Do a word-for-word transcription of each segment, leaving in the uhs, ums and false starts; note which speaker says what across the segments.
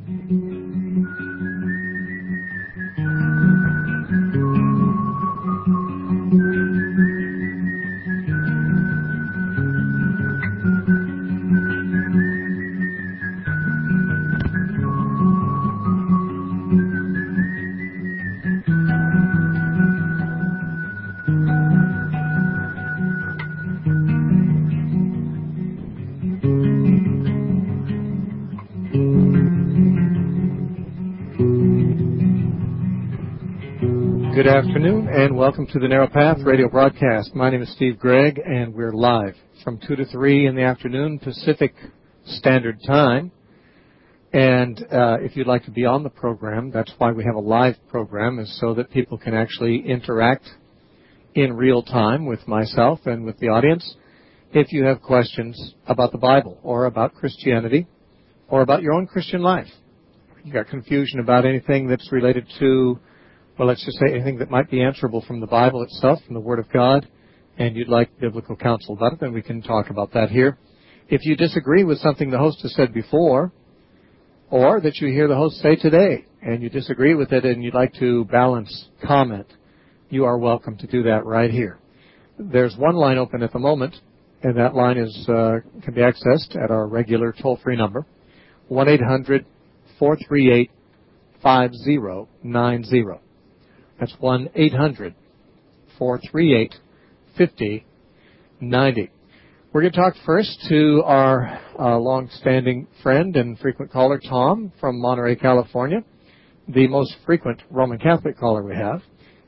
Speaker 1: Good afternoon, and welcome to the Narrow Path radio broadcast. My name is Steve Gregg, and we're live from two to three in the afternoon Pacific Standard Time. And uh, if you'd like to be on the program, that's why we have a live program, is so that people can actually interact in real time with myself and with the audience. If you have questions about the Bible or about Christianity or about your own Christian life, you got confusion about anything that's related to, well, let's just say anything that might be answerable from the Bible itself, from the Word of God, and you'd like biblical counsel about it, then we can talk about that here. If you disagree with something the host has said before, or that you hear the host say today, and you disagree with it and you'd like to balance comment, you are welcome to do that right here. There's one line open at the moment, and that line is uh, can be accessed at our regular toll-free number, one eight hundred four three eight five zero nine zero. That's one eight hundred four three eight five zero nine zero. We're going to talk first to our uh, long-standing friend and frequent caller, Tom, from Monterey, California, the most frequent Roman Catholic caller we have.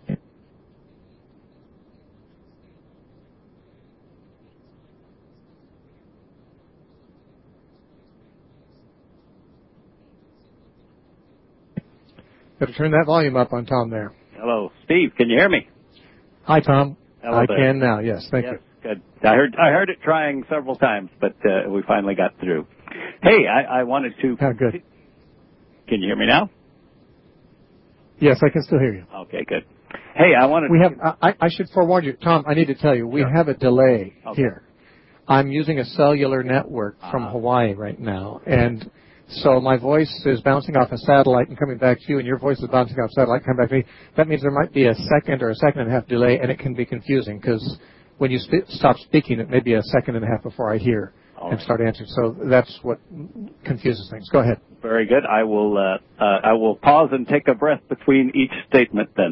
Speaker 1: Better turn that volume up on Tom there.
Speaker 2: Hello, Steve. Can you hear me?
Speaker 1: Hi, Tom.
Speaker 2: Hello
Speaker 1: I
Speaker 2: there.
Speaker 1: can now. Yes, thank
Speaker 2: yes,
Speaker 1: you.
Speaker 2: Good. I heard I heard it trying several times, but uh, we finally got through. Hey, I, I wanted to.
Speaker 1: Oh, good.
Speaker 2: Can you hear me now?
Speaker 1: Yes, I can still hear you.
Speaker 2: Okay, good. Hey, I wanted.
Speaker 1: We
Speaker 2: to...
Speaker 1: have. I, I should forewarn you, Tom. I need to tell you, we
Speaker 2: Sure.
Speaker 1: have a delay
Speaker 2: okay.
Speaker 1: here. I'm using a cellular network from
Speaker 2: uh-huh.
Speaker 1: Hawaii right now, and so my voice is bouncing off a satellite and coming back to you, and your voice is bouncing off a satellite and coming back to me. That means there might be a second or a second and a half delay, and it can be confusing because when you sp- stop speaking, it may be a second and a half before I hear
Speaker 2: All
Speaker 1: and
Speaker 2: right.
Speaker 1: start answering. So that's what confuses things. Go ahead.
Speaker 2: Very good. I will. Uh, uh, I will pause and take a breath between each statement. Then.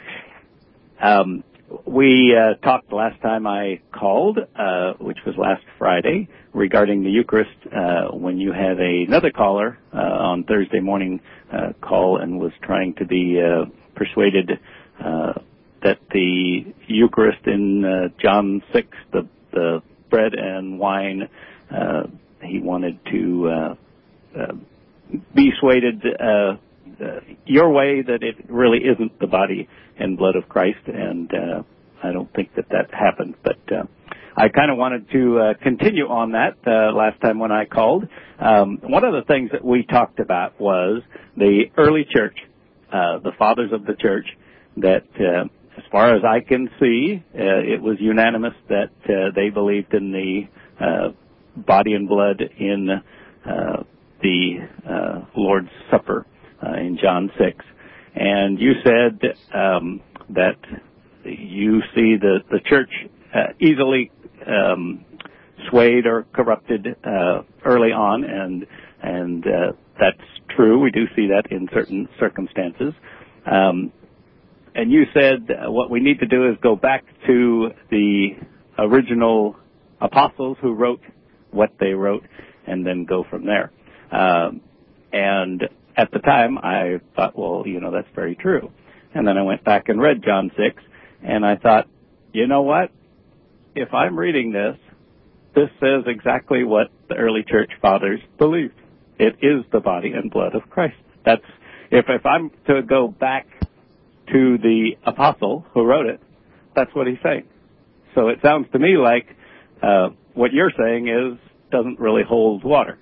Speaker 2: Um, We uh, talked last time I called, uh, which was last Friday, regarding the Eucharist uh, when you had a, another caller uh, on Thursday morning uh, call and was trying to be uh, persuaded uh, that the Eucharist in uh, John six, the, the bread and wine, uh, he wanted to uh, uh, be swayed uh, uh, your way, that it really isn't the body and blood of Christ, and uh, I don't think that that happened. But uh, I kind of wanted to uh, continue on that uh, last time when I called. Um, one of the things that we talked about was the early church, uh, the fathers of the church, that uh, as far as I can see, uh, it was unanimous that uh, they believed in the uh, body and blood in uh, the uh, Lord's Supper uh, in John six. And you said um, that you see the, the church uh, easily um, swayed or corrupted uh, early on, and and uh, that's true. We do see that in certain circumstances. Um, and you said uh, what we need to do is go back to the original apostles who wrote what they wrote, and then go from there. Um, and at the time, I thought, well, you know, that's very true. And then I went back and read John six, and I thought, you know what? If I'm reading this, this says exactly what the early church fathers believed. It is the body and blood of Christ. That's if if I'm to go back to the apostle who wrote it, that's what he's saying. So it sounds to me like uh, what you're saying is doesn't really hold water.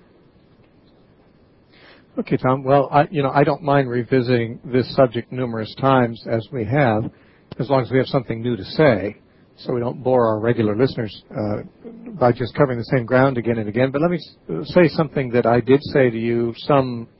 Speaker 1: Okay, Tom. Well, I, you know, I don't mind revisiting this subject numerous times as we have, as long as we have something new to say, so we don't bore our regular listeners uh, by just covering the same ground again and again. But let me say something that I did say to you some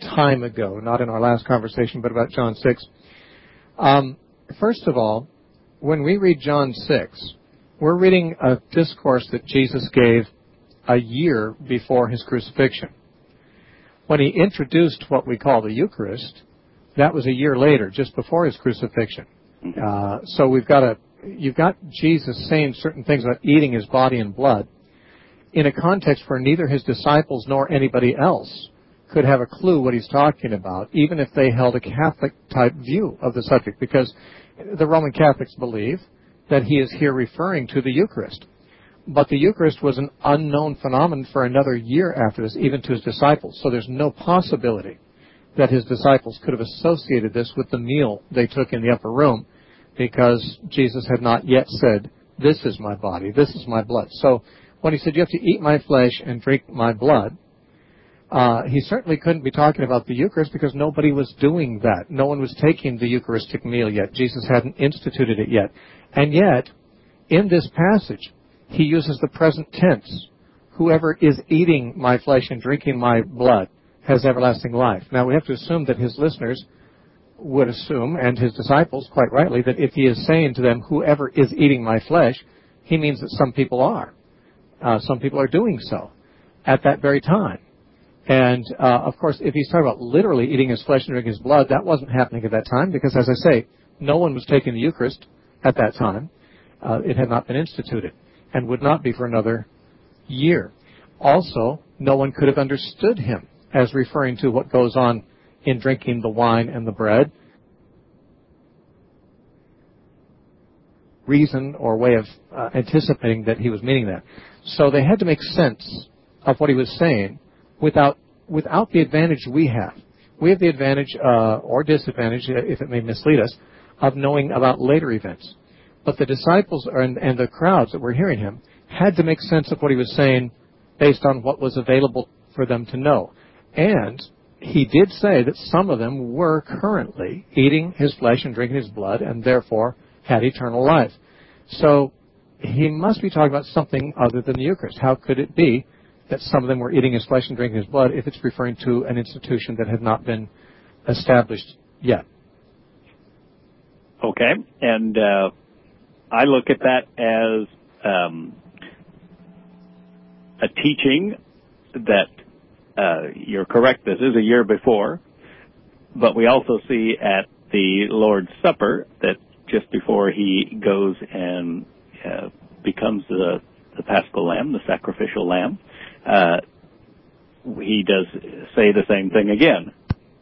Speaker 1: time ago, not in our last conversation, but about John six. Um, first of all, when we read John six, we're reading a discourse that Jesus gave a year before his crucifixion. When he introduced what we call the Eucharist, that was a year later, just before his crucifixion. Uh, so we've got a, you've got Jesus saying certain things about eating his body and blood in a context where neither his disciples nor anybody else could have a clue what he's talking about, even if they held a Catholic-type view of the subject, because the Roman Catholics believe that he is here referring to the Eucharist. But the Eucharist was an unknown phenomenon for another year after this, even to his disciples. So there's no possibility that his disciples could have associated this with the meal they took in the upper room, because Jesus had not yet said, this is my body, this is my blood. So when he said, you have to eat my flesh and drink my blood, uh, he certainly couldn't be talking about the Eucharist, because nobody was doing that. No one was taking the Eucharistic meal yet. Jesus hadn't instituted it yet. And yet, in this passage, he uses the present tense. Whoever is eating my flesh and drinking my blood has everlasting life. Now, we have to assume that his listeners would assume, and his disciples, quite rightly, that if he is saying to them, whoever is eating my flesh, he means that some people are. Uh, some people are doing so at that very time. And, uh, of course, if he's talking about literally eating his flesh and drinking his blood, that wasn't happening at that time, because, as I say, no one was taking the Eucharist at that time. Uh, it had not been instituted, and would not be for another year. Also, no one could have understood him as referring to what goes on in drinking the wine and the bread. Reason or way of uh, anticipating that he was meaning that. So they had to make sense of what he was saying without without the advantage we have. We have the advantage, uh, or disadvantage, if it may mislead us, of knowing about later events. But the disciples and, and the crowds that were hearing him had to make sense of what he was saying based on what was available for them to know. And he did say that some of them were currently eating his flesh and drinking his blood, and therefore had eternal life. So he must be talking about something other than the Eucharist. How could it be that some of them were eating his flesh and drinking his blood if it's referring to an institution that had not been established yet?
Speaker 2: Okay, and uh, I look at that as um, a teaching that uh, you're correct, this is a year before, but we also see at the Lord's Supper that just before he goes and uh, becomes the, the Paschal Lamb, the sacrificial lamb, uh, he does say the same thing again.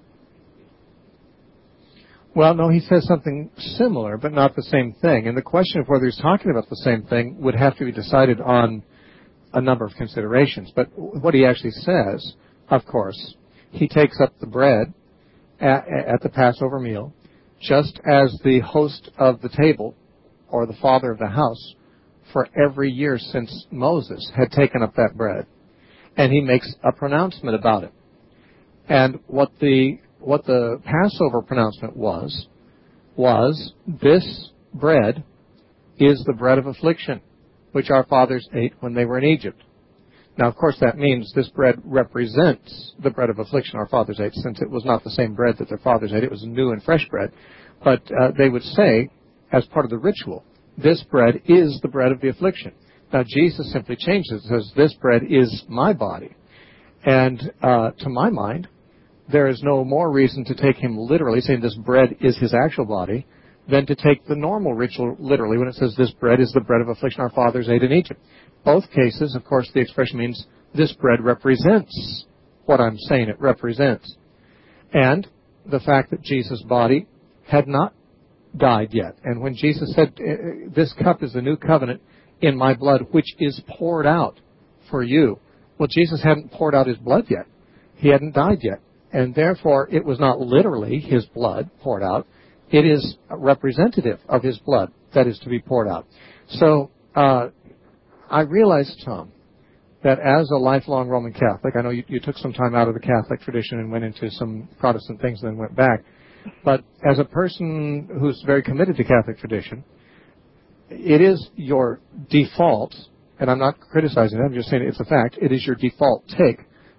Speaker 1: Well, no, he says something similar, but not the same thing. And the question of whether he's talking about the same thing would have to be decided on a number of considerations. But what he actually says, of course, he takes up the bread at, at the Passover meal, just as the host of the table, or the father of the house, for every year since Moses had taken up that bread. And he makes a pronouncement about it. And what the what the Passover pronouncement was, was this bread is the bread of affliction, which our fathers ate when they were in Egypt. Now, of course, that means this bread represents the bread of affliction our fathers ate, since it was not the same bread that their fathers ate. It was new and fresh bread. But uh, they would say, as part of the ritual, this bread is the bread of the affliction. Now, Jesus simply changes it, says, this bread is my body. And uh, to my mind, there is no more reason to take him literally, saying this bread is his actual body, than to take the normal ritual literally when it says this bread is the bread of affliction our fathers ate in Egypt. Both cases, of course, the expression means this bread represents what I'm saying it represents. And the fact that Jesus' body had not died yet. And when Jesus said, this cup is the new covenant in my blood, which is poured out for you. Well, Jesus hadn't poured out his blood yet. He hadn't died yet. And therefore, it was not literally his blood poured out. It is representative of his blood that is to be poured out. So, uh, I realized, Tom, that as a lifelong Roman Catholic, I know you, you took some time out of the Catholic tradition and went into some Protestant things and then went back, but as a person who's very committed to Catholic tradition, it is your default, and I'm not criticizing it, I'm just saying it's a fact, it is your default take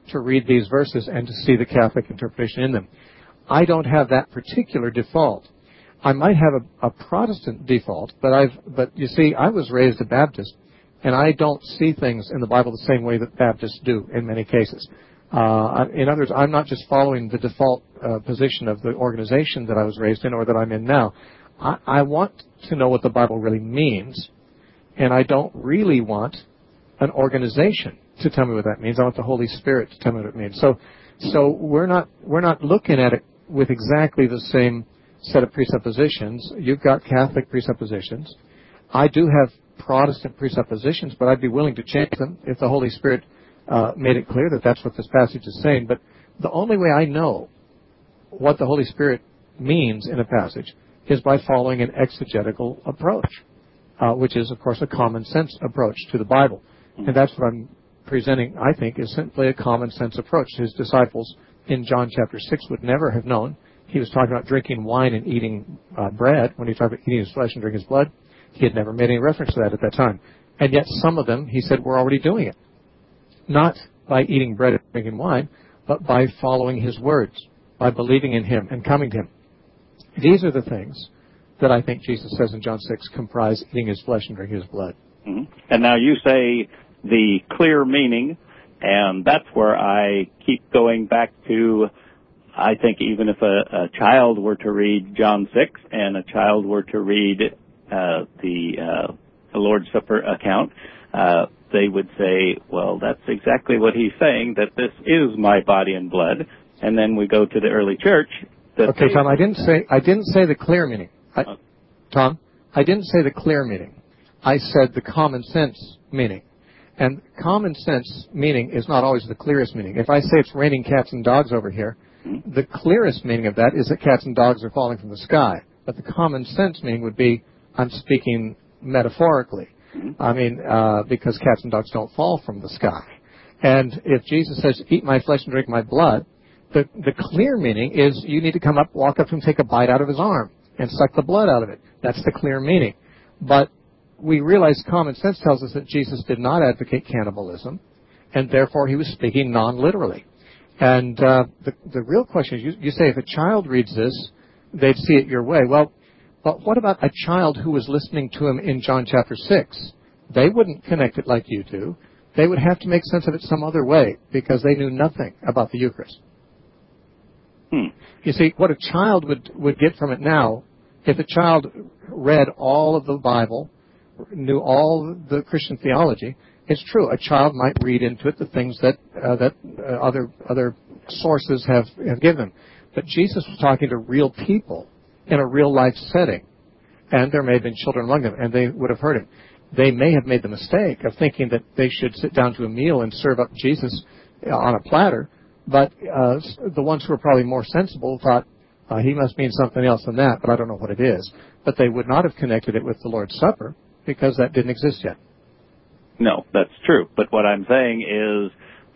Speaker 1: to read these verses and to see the Catholic interpretation in them. I don't have that particular default. I might have a, a Protestant default, but I've, but you see, I was raised a Baptist, and I don't see things in the Bible the same way that Baptists do in many cases. Uh, in other words, I'm not just following the default uh, position of the organization that I was raised in or that I'm in now. I, I want to know what the Bible really means, and I don't really want an organization to tell me what that means. I want the Holy Spirit to tell me what it means. So, so we're not we're not looking at it with exactly the same set of presuppositions. You've got Catholic presuppositions. I do have Protestant presuppositions, but I'd be willing to change them if the Holy Spirit uh, made it clear that that's what this passage is saying. But the only way I know what the Holy Spirit means in a passage is by following an exegetical approach, uh, which is, of course, a common sense approach to the Bible. And that's what I'm presenting, I think, is simply a common sense approach. His disciples in John chapter six would never have known. He was talking about drinking wine and eating uh, bread when he talked about eating his flesh and drinking his blood. He had never made any reference to that at that time. And yet some of them, he said, were already doing it. Not by eating bread and drinking wine, but by following his words, by believing in him and coming to him. These are the things that I think Jesus says in John six comprise eating his flesh and drinking his blood.
Speaker 2: Mm-hmm. And now you say the clear meaning, and that's where I keep going back to, I think even if a, a child were to read John six and a child were to read uh, the, uh, the Lord's Supper account, uh, they would say, well, that's exactly what he's saying, that this is my body and blood. And then we go to the early church. That
Speaker 1: okay,
Speaker 2: they,
Speaker 1: Tom, I didn't say I didn't say the clear meaning. I, uh, Tom, I didn't say the clear meaning. I said the common sense meaning. And common sense meaning is not always the clearest meaning. If I say it's raining cats and dogs over here, mm-hmm. the clearest meaning of that is that cats and dogs are falling from the sky. But the common sense meaning would be I'm speaking metaphorically. Mm-hmm. I mean, uh, because cats and dogs don't fall from the sky. And if Jesus says, eat my flesh and drink my blood, the, the clear meaning is you need to come up, walk up to him, take a bite out of his arm and suck the blood out of it. That's the clear meaning. But we realize common sense tells us that Jesus did not advocate cannibalism, and therefore he was speaking non-literally. And uh, the, the real question is, you, you say if a child reads this, they'd see it your way. Well, but what about a child who was listening to him in John chapter six? They wouldn't connect it like you do. They would have to make sense of it some other way because they knew nothing about the Eucharist. Hmm. You see, what a child would, would get from it now, if a child read all of the Bible, knew all the Christian theology, it's true. A child might read into it the things that uh, that uh, other other sources have, have given. But Jesus was talking to real people in a real life setting, and there may have been children among them, and they would have heard him. They may have made the mistake of thinking that they should sit down to a meal and serve up Jesus on a platter, but uh, the ones who were probably more sensible thought, uh, he must mean something else than that, but I don't know what it is. But they would not have connected it with the Lord's Supper because that didn't exist yet.
Speaker 2: No, that's true. But what I'm saying is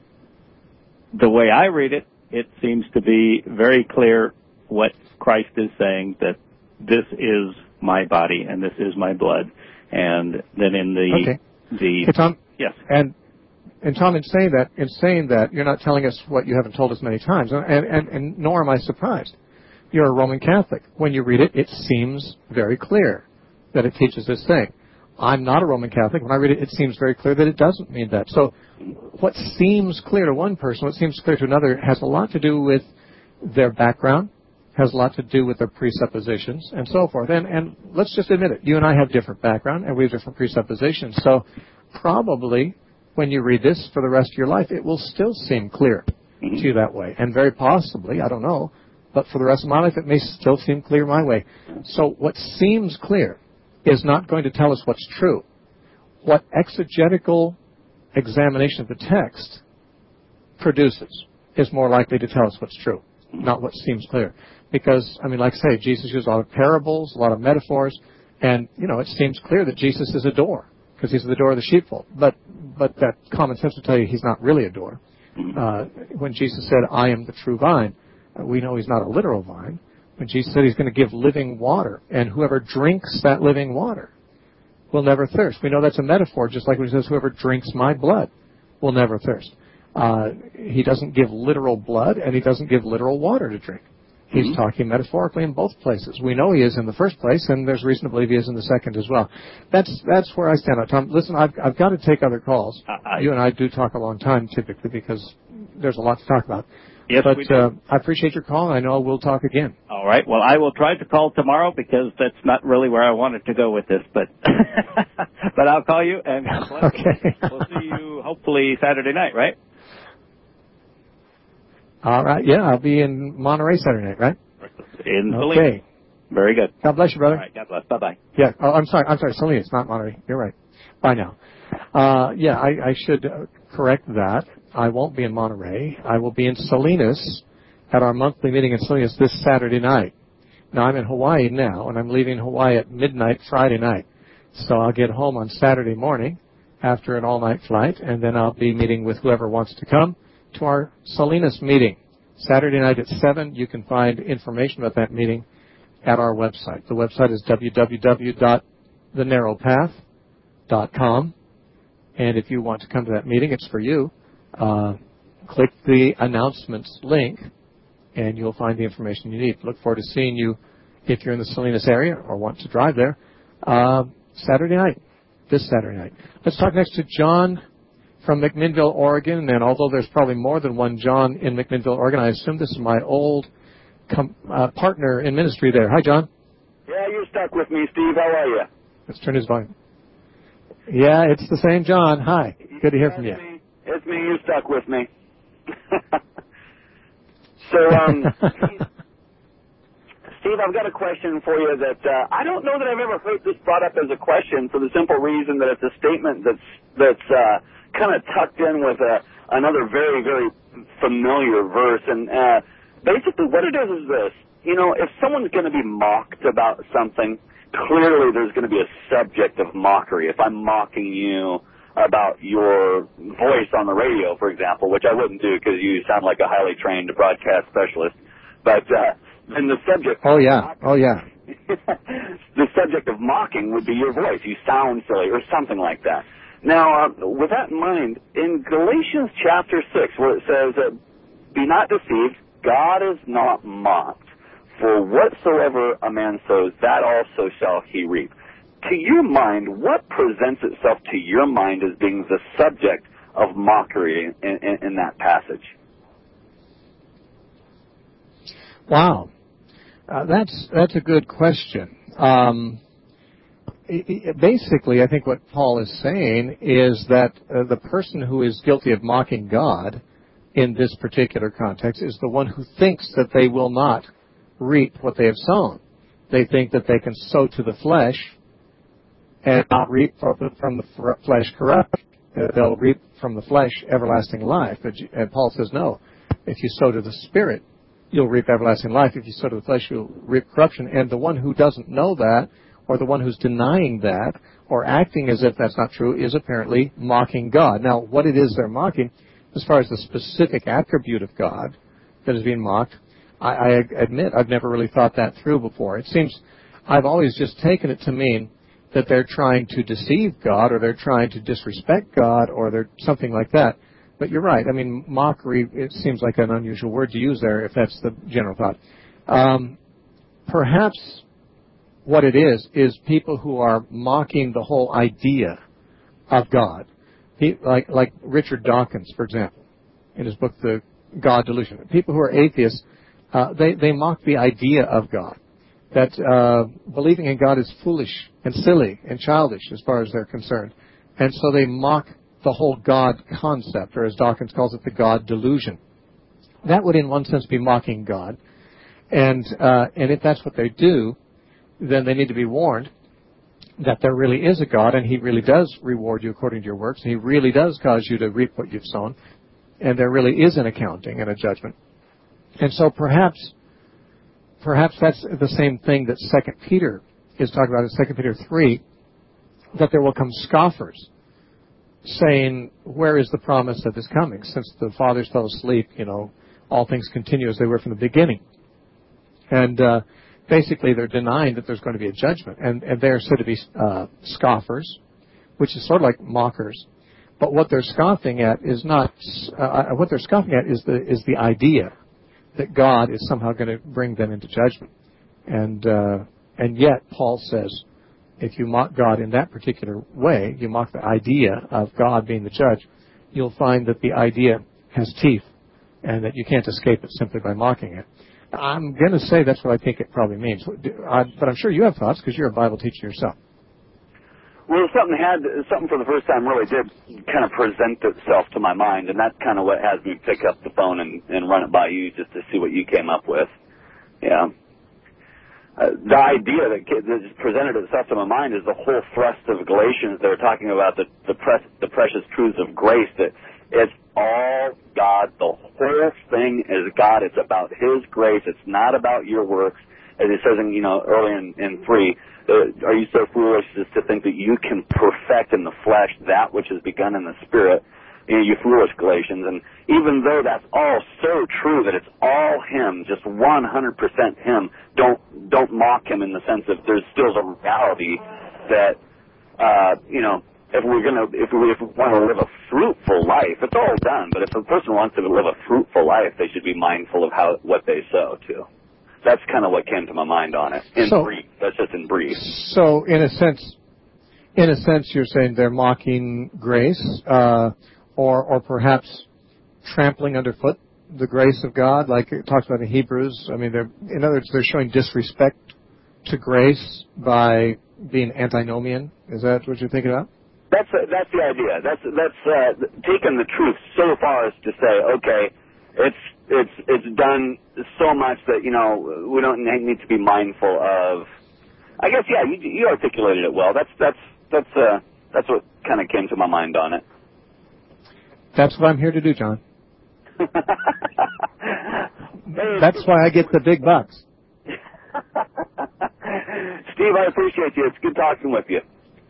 Speaker 2: the way I read it, it seems to be very clear what Christ is saying, that this is my body and this is my blood. And then in the...
Speaker 1: Okay.
Speaker 2: the
Speaker 1: okay, Tom,
Speaker 2: yes.
Speaker 1: And, and Tom, in saying that, in saying that, you're not telling us what you haven't told us many times, and, and, and nor am I surprised. You're a Roman Catholic. When you read it, it seems very clear that it teaches this thing. I'm not a Roman Catholic. When I read it, it seems very clear that it doesn't mean that. So what seems clear to one person, what seems clear to another, has a lot to do with their background, has a lot to do with their presuppositions, and so forth. And, and let's just admit it. You and I have different background, and we have different presuppositions. So probably when you read this for the rest of your life, it will still seem clear to you that way. And very possibly, I don't know, but for the rest of my life, it may still seem clear my way. So what seems clear is not going to tell us what's true. What exegetical examination of the text produces is more likely to tell us what's true, not what seems clear. Because, I mean, like I say, Jesus used a lot of parables, a lot of metaphors, and, you know, it seems clear that Jesus is a door, because he's the door of the sheepfold. But but that common sense will tell you he's not really a door. Uh, when Jesus said, I am the true vine, uh, we know he's not a literal vine. When Jesus said he's going to give living water, and whoever drinks that living water will never thirst. We know that's a metaphor, just like when he says, whoever drinks my blood will never thirst. Uh, he doesn't give literal blood, and he doesn't give literal water to drink. He's mm-hmm. talking metaphorically in both places. We know he is in the first place, and there's reason to believe he is in the second as well. That's that's where I stand on Tom. Listen, I've, I've got to take other calls. Uh, you and I do talk a long time typically because there's a lot to talk about.
Speaker 2: Yes,
Speaker 1: but
Speaker 2: we do.
Speaker 1: Uh, I appreciate your call. I know we'll talk again.
Speaker 2: All right. Well, I will try to call tomorrow because that's not really where I wanted to go with this, but but I'll call you and
Speaker 1: okay.
Speaker 2: We'll see you hopefully Saturday night, right?
Speaker 1: All right. Yeah, I'll be in Monterey Saturday night, right?
Speaker 2: In
Speaker 1: okay.
Speaker 2: Salinas. Very good.
Speaker 1: God bless you, brother.
Speaker 2: All right. God bless. Bye bye.
Speaker 1: Yeah. Oh, I'm sorry. I'm sorry. Salinas, not Monterey. You're right. Bye now. Uh, yeah, I, I should uh, correct that. I won't be in Monterey. I will be in Salinas at our monthly meeting in Salinas this Saturday night. Now, I'm in Hawaii now, and I'm leaving Hawaii at midnight Friday night. So I'll get home on Saturday morning after an all-night flight, and then I'll be meeting with whoever wants to come to our Salinas meeting. Saturday night at seven. You can find information about that meeting at our website. The website is w w w dot the narrow path dot com. And if you want to come to that meeting, it's for you. Uh, click the announcements link, and you'll find the information you need. Look forward to seeing you if you're in the Salinas area or want to drive there uh, Saturday night, this Saturday night. Let's talk next to John from McMinnville, Oregon. And although there's probably more than one John in McMinnville, Oregon, I assume this is my old com- uh, partner in ministry there. Hi, John.
Speaker 3: Yeah, you're stuck with me, Steve. How are you?
Speaker 1: Let's turn his volume. Yeah, it's the same John. Hi. Good to hear
Speaker 3: That's
Speaker 1: from you.
Speaker 3: Me. It's me. You're stuck with me. so, um, Steve, I've got a question for you that uh, I don't know that I've ever heard this brought up as a question for the simple reason that it's a statement that's that's uh, kind of tucked in with a, another very, very familiar verse. And uh, basically what it is is this. You know, if someone's going to be mocked about something, clearly there's going to be a subject of mockery. If I'm mocking you about your voice on the radio, for example, which I wouldn't do because you sound like a highly trained broadcast specialist, but uh, then the subject...
Speaker 1: Oh, yeah. Oh, yeah.
Speaker 3: The subject of mocking would be your voice. You sound silly or something like that. Now, uh, with that in mind, in Galatians chapter six, where it says, uh, be not deceived, God is not mocked. For whatsoever a man sows, that also shall he reap. To your mind, what presents itself to your mind as being the subject of mockery in, in, in that passage?
Speaker 1: Wow. Uh, that's that's a good question. Um, it, it, basically, I think what Paul is saying is that uh, the person who is guilty of mocking God in this particular context is the one who thinks that they will not reap what they have sown. They think that they can sow to the flesh and not reap from the flesh corruption. They'll reap from the flesh everlasting life. And Paul says, no, if you sow to the Spirit, you'll reap everlasting life. If you sow to the flesh, you'll reap corruption. And the one who doesn't know that, or the one who's denying that, or acting as if that's not true, is apparently mocking God. Now, what it is they're mocking, as far as the specific attribute of God that is being mocked, I, I admit I've never really thought that through before. It seems I've always just taken it to mean that they're trying to deceive God, or they're trying to disrespect God, or they're something like that. But you're right. I mean, mockery, it seems like an unusual word to use there, if that's the general thought. Um, perhaps what it is, is people who are mocking the whole idea of God. He, like, like Richard Dawkins, for example, in his book, The God Delusion. People who are atheists, uh, they, they mock the idea of God. That uh, believing in God is foolish and silly and childish as far as they're concerned. And so they mock the whole God concept, or as Dawkins calls it, the God delusion. That would in one sense be mocking God. And uh, and if that's what they do, then they need to be warned that there really is a God, and He really does reward you according to your works, and He really does cause you to reap what you've sown, and there really is an accounting and a judgment. And so perhaps perhaps that's the same thing that Second Peter is talking about in Second Peter three, that there will come scoffers saying, where is the promise that is coming? Since the fathers fell asleep, you know, all things continue as they were from the beginning. And uh, basically they're denying that there's going to be a judgment. And, and they're said to be uh, scoffers, which is sort of like mockers. But what they're scoffing at is not, uh, what they're scoffing at is the is the idea that God is somehow going to bring them into judgment. And uh, and yet, Paul says, if you mock God in that particular way, you mock the idea of God being the judge, you'll find that the idea has teeth and that you can't escape it simply by mocking it. I'm going to say that's what I think it probably means. But I'm sure you have thoughts because you're a Bible teacher yourself.
Speaker 3: Well, something had something for the first time really did kind of present itself to my mind, and that's kind of what has me pick up the phone and, and run it by you just to see what you came up with. Yeah. Uh, the idea that, that just presented itself to my mind is the whole thrust of Galatians. They were talking about the the, press, the precious truths of grace, that it's all God. The whole thing is God. It's about His grace. It's not about your works. As it says in, you know, early in, in three, uh, are you so foolish as to think that you can perfect in the flesh that which has begun in the Spirit? You know, you foolish Galatians. And even though that's all so true, that it's all Him, just one hundred percent Him, don't don't mock Him in the sense that there's still a reality that, uh, you know, if we're gonna, if we, if we want to live a fruitful life, it's all done. But if a person wants to live a fruitful life, they should be mindful of how what they sow too. That's kind of what came to my mind on it. In
Speaker 1: so,
Speaker 3: brief, that's just in brief.
Speaker 1: So, in a sense, in a sense, you're saying they're mocking grace, uh, or or perhaps trampling underfoot the grace of God, like it talks about in Hebrews. I mean, they're, in other words, they're showing disrespect to grace by being antinomian. Is that what you're thinking about?
Speaker 3: That's uh, that's the idea. That's that's uh, taking the truth so far as to say, okay, it's it's it's done so much that, you know, we don't need to be mindful of. I guess, yeah, you, you articulated it well. That's that's that's uh, that's what kind of came to my mind on it.
Speaker 1: That's what I'm here to do, John. That's why I get the big bucks.
Speaker 3: Steve, I appreciate you. It's good talking with you.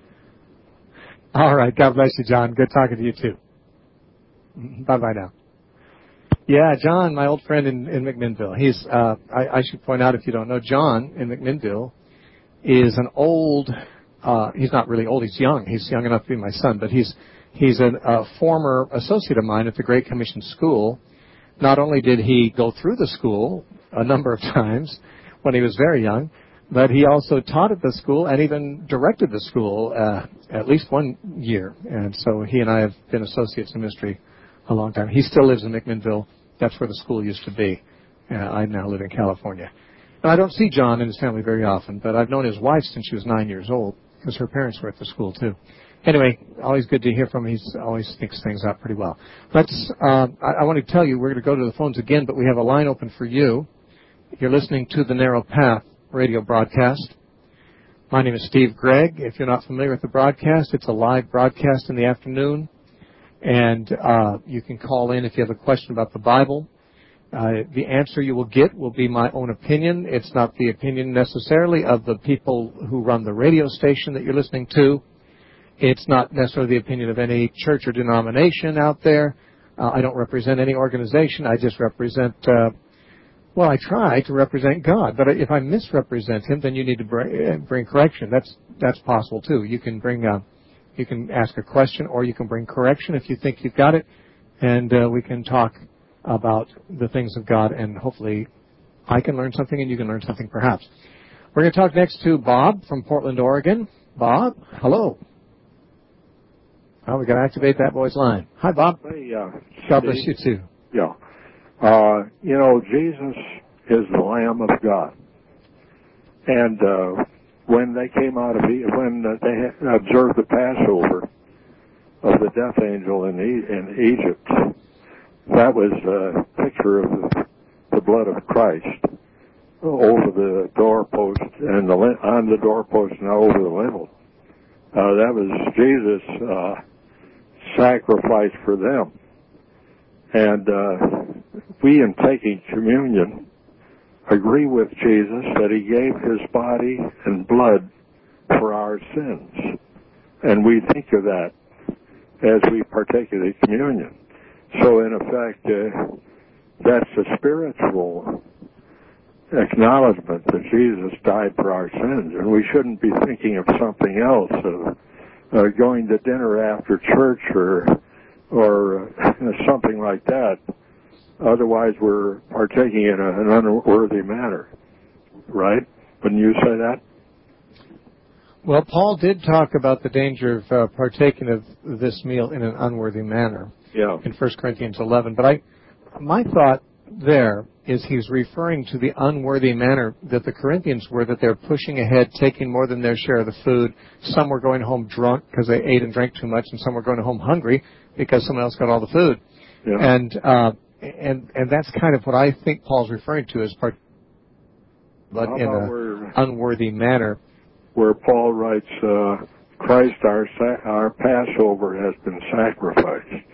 Speaker 1: All right. God bless you, John. Good talking to you, too. Bye-bye now. Yeah, John, my old friend in, in McMinnville. He's, uh, I, I should point out, if you don't know, John in McMinnville is an old, uh, he's not really old, he's young. He's young enough to be my son, but he's, he's a, a former associate of mine at the Great Commission School. Not only did he go through the school a number of times when he was very young, but he also taught at the school and even directed the school uh, at least one year. And so he and I have been associates in ministry a long time. He still lives in McMinnville. That's where the school used to be. Uh, I now live in California. And I don't see John and his family very often, but I've known his wife since she was nine years old because her parents were at the school too. Anyway, always good to hear from him. He always thinks things out pretty well. Let's. Uh, I, I want to tell you, we're going to go to the phones again, but we have a line open for you. You're listening to the Narrow Path radio broadcast. My name is Steve Gregg. If you're not familiar with the broadcast, it's a live broadcast in the afternoon. And uh, you can call in if you have a question about the Bible. Uh, the answer you will get will be my own opinion. It's not the opinion necessarily of the people who run the radio station that you're listening to. It's not necessarily the opinion of any church or denomination out there. Uh, I don't represent any organization. I just represent, uh, well, I try to represent God. But if I misrepresent Him, then you need to bring, bring correction. That's that's possible too. You can bring, uh, you can ask a question, or you can bring correction if you think you've got it, and uh, we can talk about the things of God, and hopefully I can learn something and you can learn something perhaps. We're going to talk next to Bob from Portland, Oregon. Bob, hello. Oh, we got to activate that boy's line. Hi, Bob.
Speaker 4: Hey, uh,
Speaker 1: God bless you too.
Speaker 4: Yeah. Uh, you know, Jesus is the Lamb of God. And uh, when they came out of, e- when uh, they observed the Passover of the death angel in, e- in Egypt, that was a picture of the, the blood of Christ over the doorpost and the, on the doorpost and over the lintel. Uh, that was Jesus' uh, sacrifice for them. And uh, we, in taking communion, agree with Jesus that He gave His body and blood for our sins. And we think of that as we partake of the communion. So, in effect, uh, that's a spiritual acknowledgement that Jesus died for our sins, and we shouldn't be thinking of something else, of, uh, going to dinner after church or or uh, something like that. Otherwise, we're partaking in a, an unworthy manner, right? Wouldn't you say that?
Speaker 1: Well, Paul did talk about the danger of uh, partaking of this meal in an unworthy manner.
Speaker 4: Yeah.
Speaker 1: In First Corinthians eleven. But I, my thought there is he's referring to the unworthy manner that the Corinthians were, that they're pushing ahead, taking more than their share of the food. Some were going home drunk because they ate and drank too much, and some were going home hungry because someone else got all the food.
Speaker 4: Yeah.
Speaker 1: And uh, and and that's kind of what I think Paul's referring to as part, but in an unworthy manner.
Speaker 4: Where Paul writes, uh, Christ, our sa- our Passover, has been sacrificed.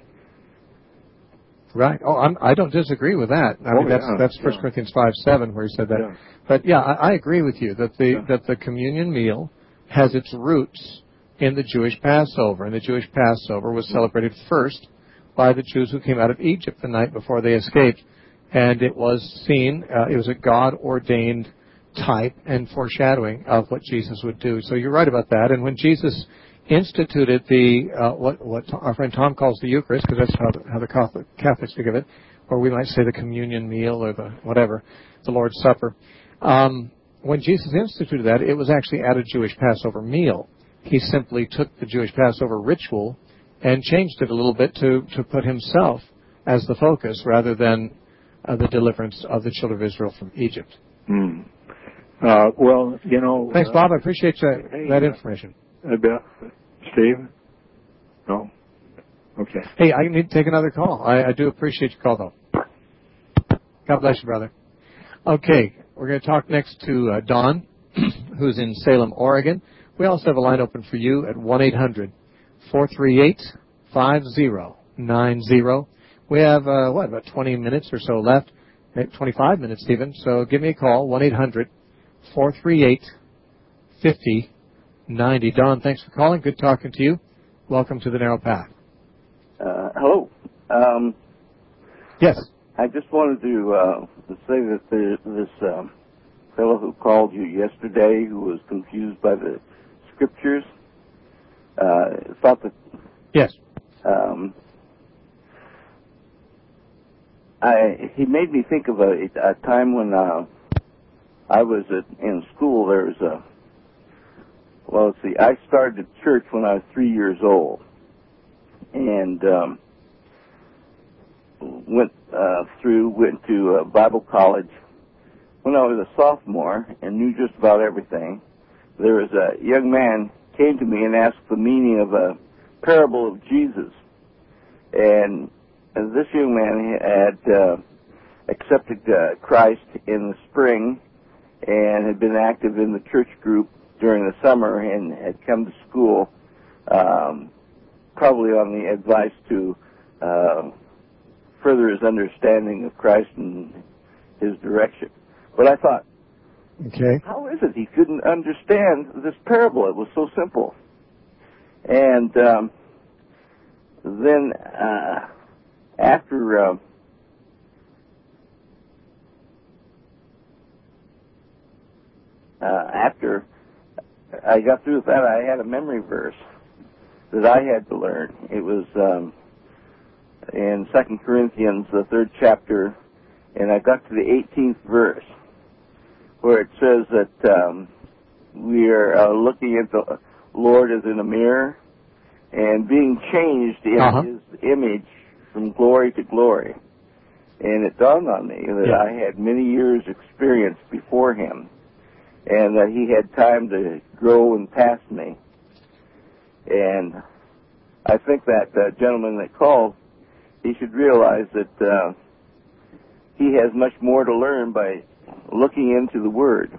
Speaker 1: Right. Oh, I'm, I don't disagree with that. I
Speaker 4: oh,
Speaker 1: mean, that's
Speaker 4: yeah,
Speaker 1: that's First
Speaker 4: yeah.
Speaker 1: Corinthians five seven where he said that.
Speaker 4: Yeah.
Speaker 1: But yeah, I, I agree with you that the
Speaker 4: Yeah.
Speaker 1: that the communion meal has its roots in the Jewish Passover, and the Jewish Passover was celebrated first by the Jews who came out of Egypt the night before they escaped, and it was seen. Uh, it was a God-ordained type and foreshadowing of what Jesus would do. So you're right about that. And when Jesus instituted the uh, what what our friend Tom calls the Eucharist, because that's how the, how the Catholic, Catholics think of it, or we might say the communion meal or the whatever, the Lord's Supper. Um, when Jesus instituted that, it was actually at a Jewish Passover meal. He simply took the Jewish Passover ritual and changed it a little bit to to put himself as the focus rather than uh, the deliverance of the children of Israel from Egypt.
Speaker 4: Mm. Uh, well, you know.
Speaker 1: Thanks, Bob. I appreciate that,
Speaker 4: hey,
Speaker 1: that information.
Speaker 4: Uh, Steve? No? Okay.
Speaker 1: Hey, I need to take another call. I, I do appreciate your call, though. God bless you, brother. Okay, we're going to talk next to uh, Don, who's in Salem, Oregon. We also have a line open for you at one eight hundred four three eight five zero nine zero. We have, uh, what, about twenty minutes or so left, twenty-five minutes even. So give me a call, one eight hundred four three eight five zero nine zero. Don, thanks for calling. Good talking to you. Welcome to the Narrow Path.
Speaker 5: Uh, hello. Um,
Speaker 1: yes.
Speaker 5: I just wanted to, uh, to say that the, this um, fellow who called you yesterday, who was confused by the scriptures, uh, thought that.
Speaker 1: Yes.
Speaker 5: Um, I he made me think of a, a time when uh, I was at, in school. There was a well, let's see. I started church when I was three years old, and um, went uh, through went to uh, Bible college when I was a sophomore and knew just about everything. There was a young man came to me and asked the meaning of a parable of Jesus, and, and this young man had uh, accepted uh, Christ in the spring and had been active in the church group during the summer and had come to school um, probably on the advice to uh, further his understanding of Christ and his direction. But I thought,
Speaker 1: okay,
Speaker 5: how is it he couldn't understand this parable? It was so simple. And um, then uh, after uh, uh, after I got through with that, I had a memory verse that I had to learn. It was um, in Second Corinthians, the third chapter, and I got to the eighteenth verse, where it says that um, we are uh, looking at the Lord as in a mirror and being changed in
Speaker 1: uh-huh.
Speaker 5: His image from glory to glory. And it dawned on me that
Speaker 1: yeah.
Speaker 5: I had many years' experience before Him, and that He had time to grow and pass me. And I think that uh, gentleman that called, he should realize that uh, he has much more to learn by looking into the Word.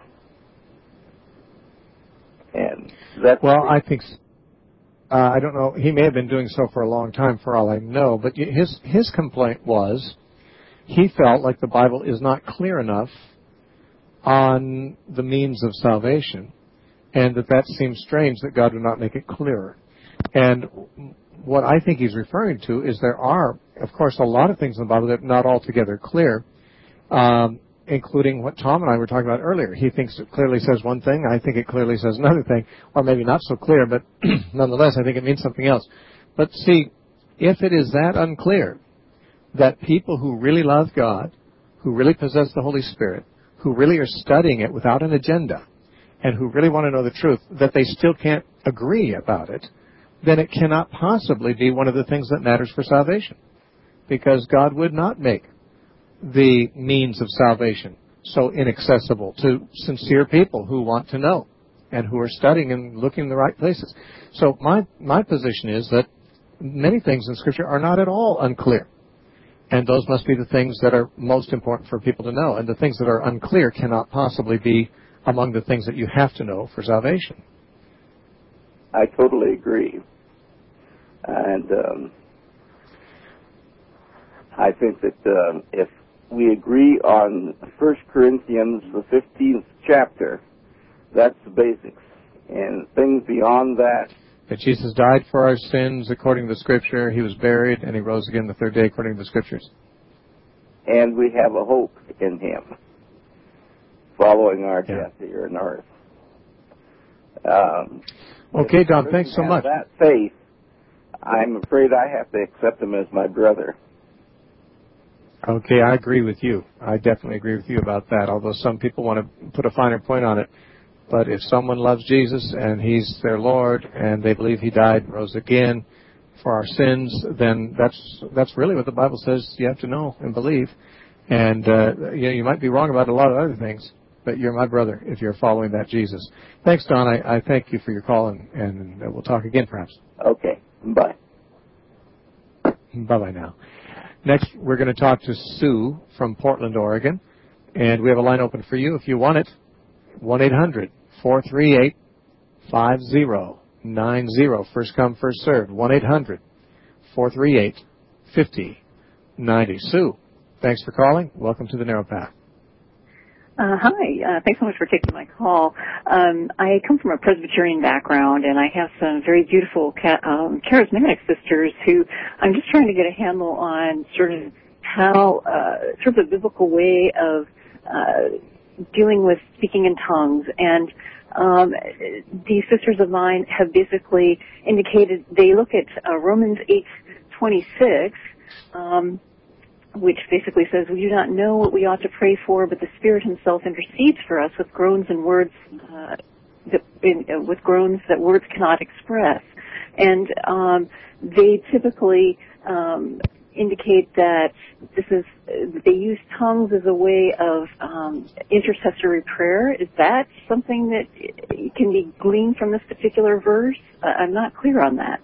Speaker 5: And that's
Speaker 1: well, I think uh, I don't know. He may have been doing so for a long time, for all I know. But his his complaint was he felt like the Bible is not clear enough on the means of salvation, and that that seems strange that God would not make it clearer. And what I think he's referring to is there are, of course, a lot of things in the Bible that are not altogether clear. Um, including what Tom and I were talking about earlier. He thinks it clearly says one thing. I think it clearly says another thing, or maybe not so clear, but nonetheless, I think it means something else. But see, if it is that unclear that people who really love God, who really possess the Holy Spirit, who really are studying it without an agenda, and who really want to know the truth, that they still can't agree about it, then it cannot possibly be one of the things that matters for salvation. Because God would not make the means of salvation so inaccessible to sincere people who want to know and who are studying and looking in the right places. So my, my position is that many things in Scripture are not at all unclear. And those must be the things that are most important for people to know. And the things that are unclear cannot possibly be among the things that you have to know for salvation.
Speaker 5: I totally agree. And um, I think that uh, if we agree on First Corinthians, the fifteenth chapter, that's the basics. And things beyond that...
Speaker 1: That Jesus died for our sins according to the Scripture, He was buried, and He rose again the third day according to the Scriptures.
Speaker 5: And we have a hope in Him, following our
Speaker 1: yeah.
Speaker 5: death here on earth. Um,
Speaker 1: okay, Don, thanks so much.
Speaker 5: That faith, I'm afraid I have to accept Him as my brother.
Speaker 1: Okay, I agree with you. I definitely agree with you about that, although some people want to put a finer point on it. But if someone loves Jesus and He's their Lord and they believe He died and rose again for our sins, then that's that's really what the Bible says you have to know and believe. And uh, you know, you might be wrong about a lot of other things, but you're my brother if you're following that Jesus. Thanks, Don. I, I thank you for your call, and, and we'll talk again perhaps.
Speaker 5: Okay. Bye.
Speaker 1: Bye-bye now. Next, we're going to talk to Sue from Portland, Oregon. And we have a line open for you if you want it. one eight hundred four three eight five zero nine zero. First come, first served. one eight hundred four three eight five zero nine zero. Sue, thanks for calling. Welcome to the Narrow Path.
Speaker 6: Uh, hi. Uh, thanks so much for taking my call. Um, I come from a Presbyterian background, and I have some very beautiful ca- um, charismatic sisters who I'm just trying to get a handle on sort of how, uh, sort of a biblical way of uh, dealing with speaking in tongues. And um, these sisters of mine have basically indicated they look at uh, Romans eight twenty-six, um, which basically says, we do not know what we ought to pray for, but the Spirit Himself intercedes for us with groans and words, uh, that, in, uh, with groans that words cannot express. And um, they typically um, indicate that this is, uh, they use tongues as a way of um, intercessory prayer. Is that something that can be gleaned from this particular verse? Uh, I'm not clear on that.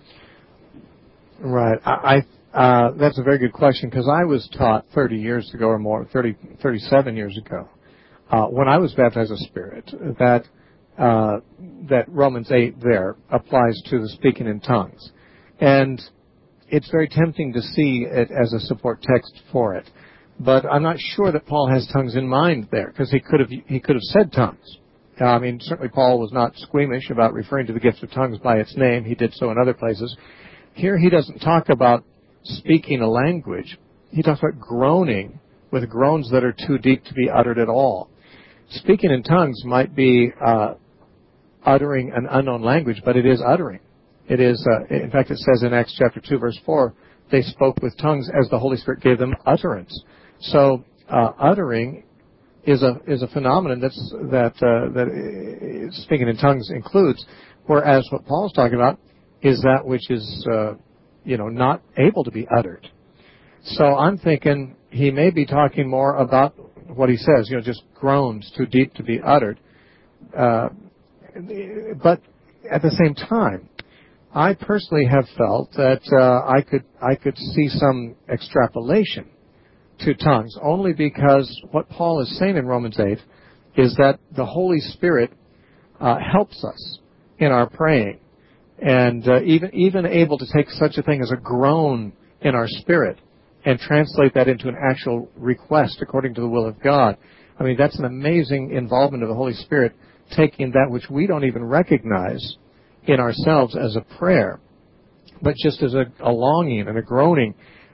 Speaker 1: Right. I. I Uh, that's a very good question, because I was taught thirty years ago or more, thirty, thirty-seven years ago, uh, when I was baptized as a Spirit, that uh, that Romans eight there applies to the speaking in tongues. And it's very tempting to see it as a support text for it. But I'm not sure that Paul has tongues in mind there, because he could have he could have said tongues. Uh, I mean, certainly Paul was not squeamish about referring to the gift of tongues by its name. He did so in other places. Here he doesn't talk about speaking a language. He talks about groaning with groans that are too deep to be uttered at all. Speaking in tongues might be uh, uttering an unknown language, but it is uttering. It is, uh, in fact, it says in Acts chapter two, verse four, they spoke with tongues as the Holy Spirit gave them utterance. So uh, uttering is a is a phenomenon that's that uh, that speaking in tongues includes, whereas what Paul's talking about is that which is uh, you know, not able to be uttered. So I'm thinking he may be talking more about what he says, you know, just groans too deep to be uttered. Uh, but at the same time, I personally have felt that uh, I could I could see some extrapolation to tongues, only because what Paul is saying in Romans eight is that the Holy Spirit uh, helps us in our praying. And uh, even even able to take such a thing as a groan in our spirit and translate that into an actual request according to the will of God. I mean, that's an amazing involvement of the Holy Spirit, taking that which we don't even recognize in ourselves as a prayer, but just as a, a longing and a groaning,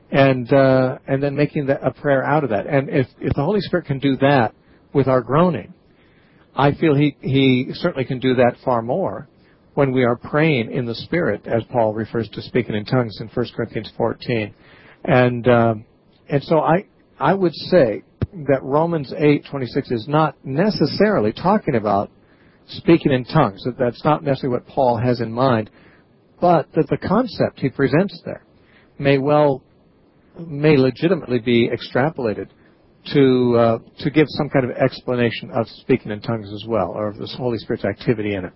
Speaker 1: and uh, and then making that a prayer out of that. And if, if the Holy Spirit can do that with our groaning, I feel he, he certainly can do that far more when we are praying in the Spirit, as Paul refers to speaking in tongues in First Corinthians fourteen. And um, and so I I would say that Romans eight twenty-six is not necessarily talking about speaking in tongues. That that's not necessarily what Paul has in mind, but that the concept he presents there may well, may legitimately be extrapolated to uh, to give some kind of explanation of speaking in tongues as well, or of the Holy Spirit's activity in it.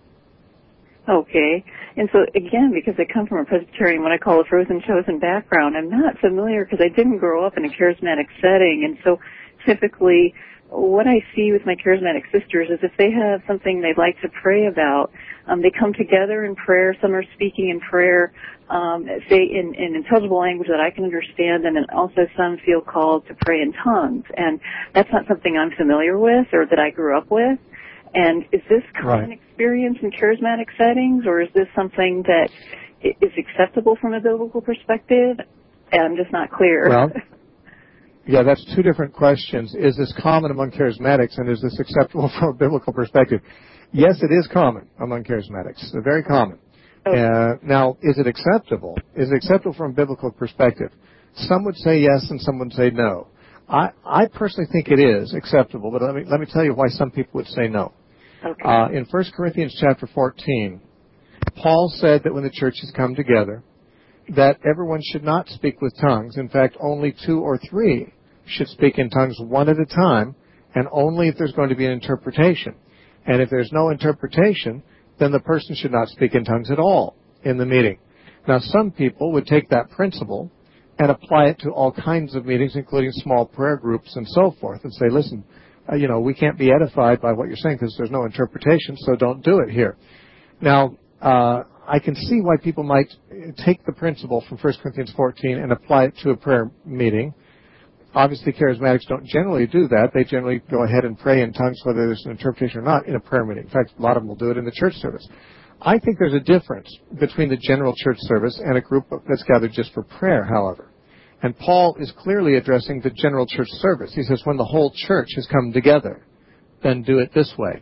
Speaker 6: Okay. And so, again, because I come from a Presbyterian, what I call a frozen chosen background, I'm not familiar because I didn't grow up in a charismatic setting. And so typically what I see with my charismatic sisters is if they have something they'd like to pray about, um, they come together in prayer. Some are speaking in prayer, um, say in, in intelligible language that I can understand, and then also some feel called to pray in tongues. And that's not something I'm familiar with or that I grew up with. And is this common
Speaker 1: right.
Speaker 6: experience in charismatic settings, or is this something that is acceptable from a biblical perspective? I'm just not clear.
Speaker 1: Well, yeah, that's two different questions. Is this common among charismatics, and is this acceptable from a biblical perspective? Yes, it is common among charismatics. It's very common. Okay. Uh, now, is it acceptable? Is it acceptable from a biblical perspective? Some would say yes, and some would say no. I, I personally think it is acceptable, but let me let me tell you why some people would say no.
Speaker 6: Okay.
Speaker 1: Uh, in First Corinthians chapter fourteen, Paul said that when the churches come together, that everyone should not speak with tongues. In fact, only two or three should speak in tongues one at a time, and only if there's going to be an interpretation. And if there's no interpretation, then the person should not speak in tongues at all in the meeting. Now, some people would take that principle and apply it to all kinds of meetings, including small prayer groups and so forth, and say, listen, uh, you know, we can't be edified by what you're saying because there's no interpretation, so don't do it here. Now, uh, I can see why people might take the principle from First Corinthians fourteen and apply it to a prayer meeting. Obviously, charismatics don't generally do that. They generally go ahead and pray in tongues, whether there's an interpretation or not, in a prayer meeting. In fact, a lot of them will do it in the church service. I think there's a difference between the general church service and a group that's gathered just for prayer, however. And Paul is clearly addressing the general church service. He says, when the whole church has come together, then do it this way.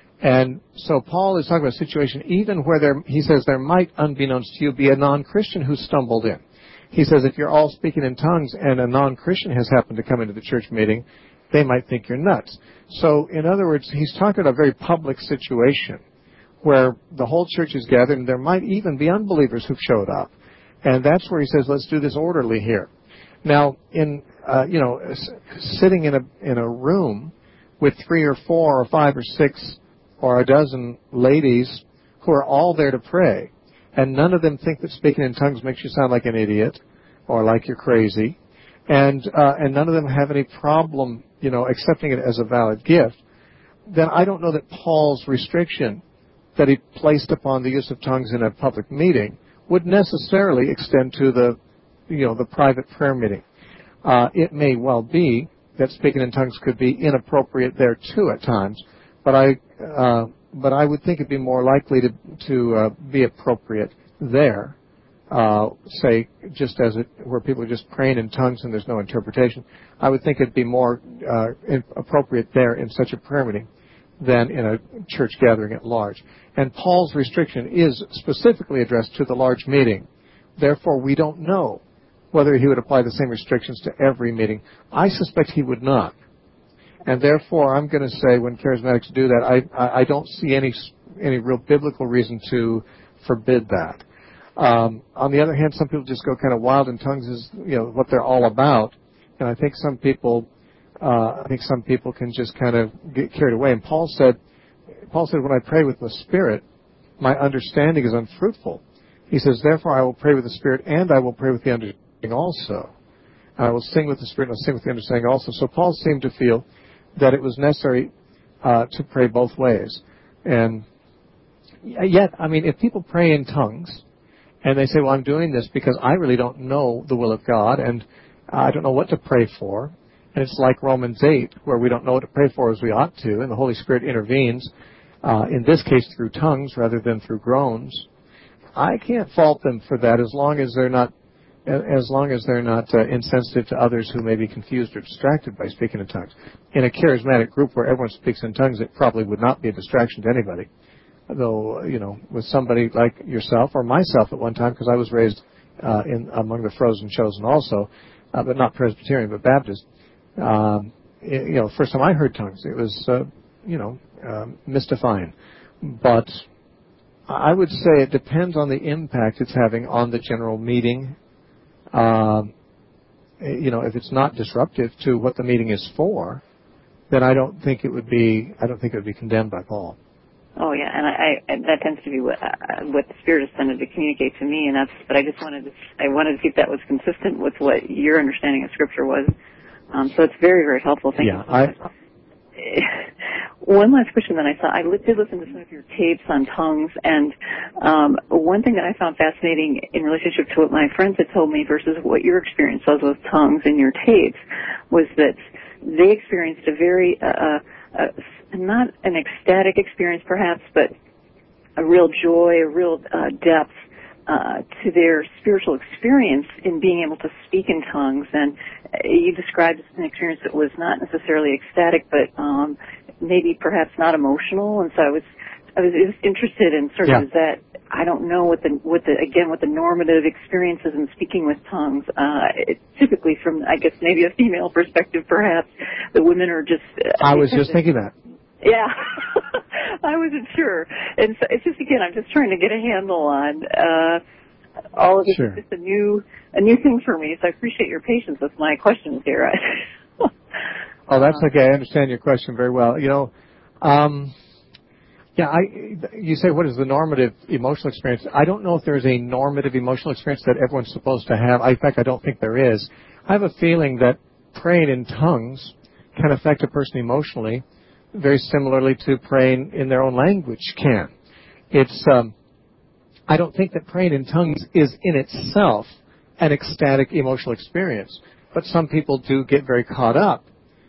Speaker 1: And so Paul is talking about a situation even where there, he says there might, unbeknownst to you, be a non-Christian who stumbled in. He says if you're all speaking in tongues and a non-Christian has happened to come into the church meeting, they might think you're nuts. So, in other words, he's talking about a very public situation where the whole church is gathered, and there might even be unbelievers who've showed up. And that's where he says, let's do this orderly here. Now, in, uh, you know, sitting in a, in a room with three or four or five or six or a dozen ladies who are all there to pray, and none of them think that speaking in tongues makes you sound like an idiot or like you're crazy, and uh, and none of them have any problem, you know, accepting it as a valid gift, then I don't know that Paul's restriction that he placed upon the use of tongues in a public meeting would necessarily extend to the, you know, the private prayer meeting. Uh, it may well be that speaking in tongues could be inappropriate there too at times, but I, uh, but I would think it'd be more likely to to uh, be appropriate there. Uh, say, just as it, where people are just praying in tongues and there's no interpretation, I would think it'd be more uh, appropriate there in such a prayer meeting than in a church gathering at large. And Paul's restriction is specifically addressed to the large meeting. Therefore, we don't know whether he would apply the same restrictions to every meeting. I suspect he would not. And therefore, I'm going to say when charismatics do that, I, I don't see any any real biblical reason to forbid that. Um, on the other hand, some people just go kind of wild in tongues is, you know, what they're all about. And I think some people, uh, I think some people can just kind of get carried away. And Paul said, Paul said, when I pray with the Spirit, my understanding is unfruitful. He says, therefore I will pray with the Spirit and I will pray with the understanding also. And I will sing with the Spirit and I'll sing with the understanding also. So Paul seemed to feel that it was necessary uh, to pray both ways. And yet, I mean, if people pray in tongues and they say, well, I'm doing this because I really don't know the will of God and I don't know what to pray for, and it's like Romans eight, where we don't know what to pray for as we ought to, and the Holy Spirit intervenes, uh, in this case through tongues rather than through groans, I can't fault them for that as long as they're not as long as they're not uh, insensitive to others who may be confused or distracted by speaking in tongues. In a charismatic group where everyone speaks in tongues, it probably would not be a distraction to anybody. Though, you know, with somebody like yourself or myself at one time, because I was raised uh, in among the frozen chosen also, uh, but not Presbyterian, but Baptist. Um, it, you know, first time I heard tongues, it was, uh, you know, uh, mystifying. But I would say it depends on the impact it's having on the general meeting. Um, you know, if it's not disruptive to what the meeting is for, then I don't think it would be. I don't think it would be condemned by Paul.
Speaker 6: Oh yeah, and I, I that tends to be what, uh, what the Spirit has tended to communicate to me, and that's. But I just wanted to. I wanted to see if that was consistent with what your understanding of Scripture was. Um, so it's very, very helpful. Thank
Speaker 1: yeah,
Speaker 6: you so
Speaker 1: I,
Speaker 6: much. One last question that I saw. I did listen to some of your tapes on tongues, and um, one thing that I found fascinating in relationship to what my friends had told me versus what your experience was with tongues in your tapes was that they experienced a very, uh, uh, not an ecstatic experience perhaps, but a real joy, a real uh, depth uh, to their spiritual experience in being able to speak in tongues. And you described an experience that was not necessarily ecstatic, but um, maybe perhaps not emotional. And so I was, I was interested in sort
Speaker 1: yeah.
Speaker 6: of that. I don't know what the, what the, again, what the normative experiences in speaking with tongues. Uh, it, typically, from I guess maybe a female perspective, perhaps the women are just. Uh,
Speaker 1: I was just thinking that.
Speaker 6: Yeah, I wasn't sure, and so it's just again, I'm just trying to get a handle on uh, all of this.
Speaker 1: Sure.
Speaker 6: It's just a new, a new thing for me. So I appreciate your patience with my questions here.
Speaker 1: Oh, that's okay. I understand your question very well. You know, um, yeah, I. You say what is the normative emotional experience? I don't know if there is a normative emotional experience that everyone's supposed to have. In fact, I don't think there is. I have a feeling that praying in tongues can affect a person emotionally very similarly to praying in their own language can. It's, um, I don't think that praying in tongues is in itself an ecstatic emotional experience, but some people do get very caught up